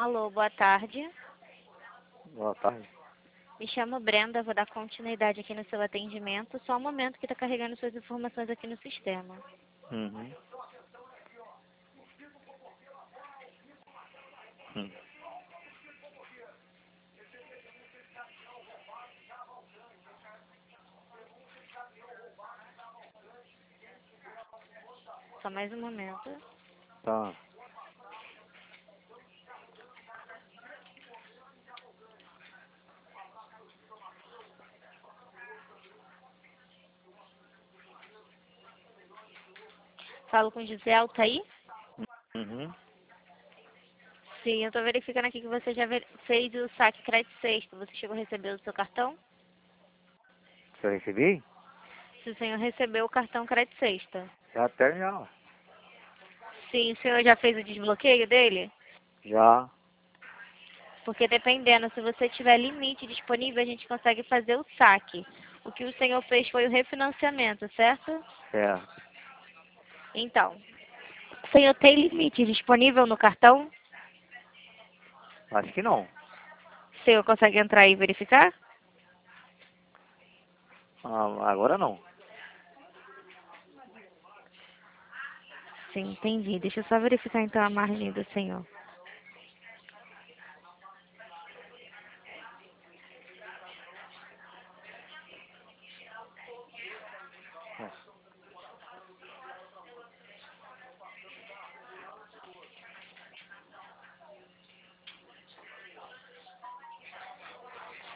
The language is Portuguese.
Alô, boa tarde. Boa tarde. Me chamo Brenda, vou dar continuidade aqui no seu atendimento. Só um momento que está carregando suas informações aqui no sistema. Uhum. Hum. Só mais um momento. Tá. Falo com o José Altair? Uhum. Sim, eu estou verificando aqui que você já fez o saque crédito sexto. Você chegou a receber o seu cartão? Se eu recebi? Se o senhor recebeu o cartão crédito sexta. Já tem, já. Sim, o senhor já fez o desbloqueio dele? Já. Porque dependendo, se você tiver limite disponível, a gente consegue fazer o saque. O que o senhor fez foi o refinanciamento, certo? Certo. Então, o senhor tem limite disponível no cartão? Acho que não. O senhor consegue entrar e verificar? Ah, agora não. Sim, entendi. Deixa eu só verificar então a margem do senhor.